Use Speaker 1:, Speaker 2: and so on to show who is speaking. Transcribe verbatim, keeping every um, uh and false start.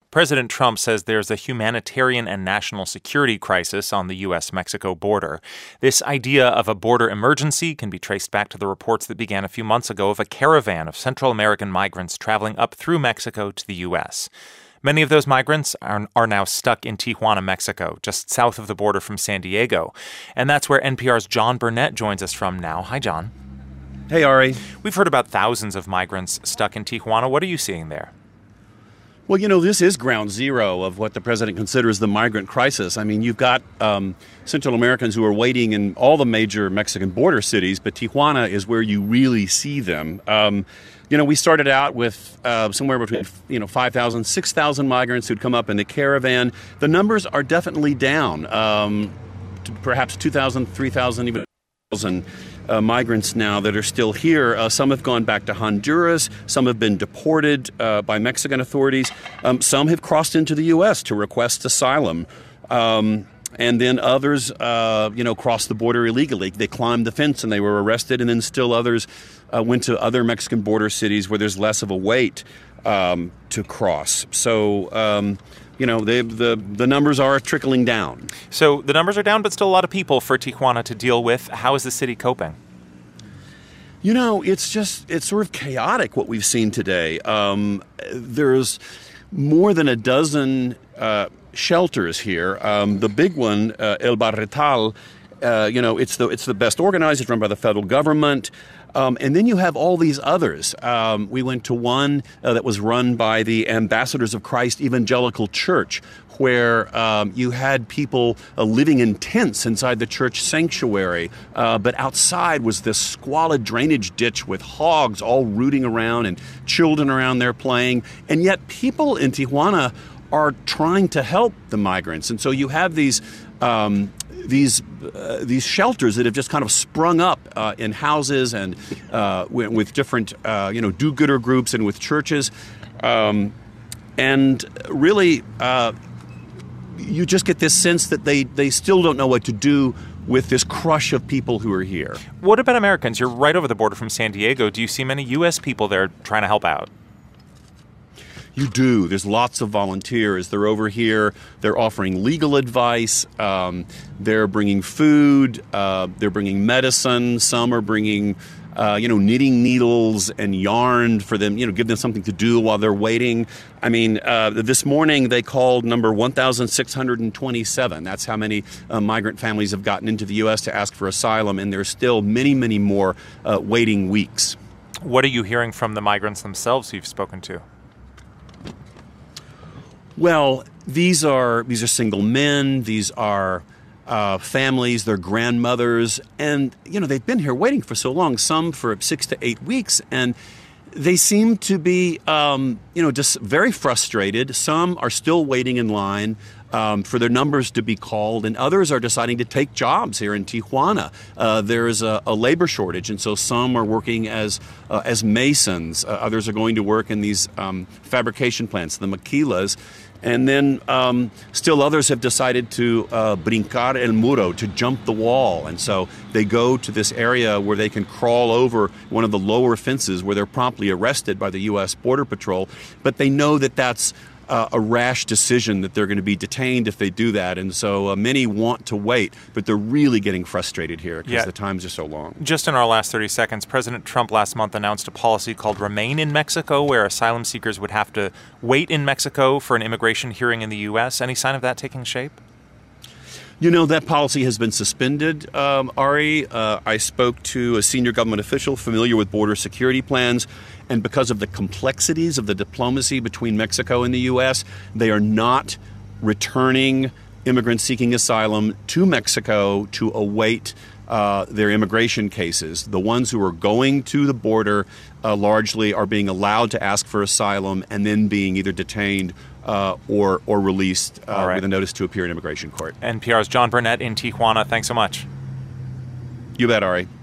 Speaker 1: President Trump says there's a humanitarian and national security crisis on the U S Mexico border. This idea of a border emergency can be traced back to the reports that began a few months ago of a caravan of Central American migrants traveling up through Mexico to the U S. Many of those migrants are, are now stuck in Tijuana, Mexico, just south of the border from San Diego. And that's where N P R's John Burnett joins us from now. Hi, John.
Speaker 2: Hey, Ari.
Speaker 1: We've heard about thousands of migrants stuck in Tijuana. What are you seeing there?
Speaker 2: Well, you know, this is ground zero of what the president considers the migrant crisis. I mean, you've got um, Central Americans who are waiting in all the major Mexican border cities, but Tijuana is where you really see them. Um, you know, we started out with uh, somewhere between, you know, five thousand, six thousand migrants who'd come up in the caravan. The numbers are definitely down, um, to perhaps two thousand, three thousand, even one thousand. Uh, migrants now that are still here. Uh, some have gone back to Honduras. Some have been deported uh, by Mexican authorities. Um, some have crossed into the U S to request asylum. Um, and then others, uh, you know, crossed the border illegally. They climbed the fence and they were arrested. And then still others uh, went to other Mexican border cities where there's less of a wait um, to cross. So, um, you know, they, the the numbers are trickling down.
Speaker 1: So the numbers are down, but still a lot of people for Tijuana to deal with. How is the city coping?
Speaker 2: You know, it's just, it's sort of chaotic what we've seen today. Um, there's more than a dozen uh, shelters here. Um, the big one, uh, El Barretal, uh, you know, it's the it's the best organized. It's run by the federal government. Um, and then you have all these others. Um, we went to one uh, that was run by the Ambassadors of Christ Evangelical Church, where um, you had people uh, living in tents inside the church sanctuary. Uh, but outside was this squalid drainage ditch with hogs all rooting around and children around there playing. And yet people in Tijuana are trying to help the migrants. And so you have these um, these uh, these shelters that have just kind of sprung up uh, in houses and uh, with, with different uh, you know do-gooder groups and with churches, um, and really uh, you just get this sense that they they still don't know what to do with this crush of people who are here.
Speaker 1: What about Americans? You're right over the border from San Diego. Do you see many U S people there trying to help out?
Speaker 2: You do. There's lots of volunteers. They're over here. They're offering legal advice. Um, they're bringing food. Uh, they're bringing medicine. Some are bringing, uh, you know, knitting needles and yarn for them, you know, give them something to do while they're waiting. I mean, uh, this morning they called number one thousand six hundred twenty-seven. That's how many uh, migrant families have gotten into the U S to ask for asylum. And there's still many, many more uh, waiting weeks.
Speaker 1: What are you hearing from the migrants themselves who you've spoken to?
Speaker 2: Well, these are these are single men. These are uh, families. They're grandmothers, and you know they've been here waiting for so long. Some for six to eight weeks, and they seem to be um, you know just very frustrated. Some are still waiting in line um, for their numbers to be called, and others are deciding to take jobs here in Tijuana. Uh, there is a, a labor shortage, and so some are working as uh, as masons. Uh, others are going to work in these um, fabrication plants, the maquilas. And then um, still others have decided to uh, brincar el muro, to jump the wall. And so they go to this area where they can crawl over one of the lower fences where they're promptly arrested by the U S Border Patrol. But they know that that's uh, a rash decision, that they're going to be detained if they do that. And so uh, many want to wait, but they're really getting frustrated here because
Speaker 1: yeah.
Speaker 2: the times are so long.
Speaker 1: Just in our last thirty seconds, President Trump last month announced a policy called Remain in Mexico, where asylum seekers would have to wait in Mexico for an immigration hearing in the U S. Any sign of that taking shape?
Speaker 2: You know, that policy has been suspended, um, Ari. Uh, I spoke to a senior government official familiar with border security plans, and because of the complexities of the diplomacy between Mexico and the U S, they are not returning immigrants seeking asylum to Mexico to await uh, their immigration cases. The ones who are going to the border uh, largely are being allowed to ask for asylum and then being either detained Uh, or or released uh, right. with a notice to appear in immigration court.
Speaker 1: N P R's John Burnett in Tijuana. Thanks so much.
Speaker 2: You bet, Ari.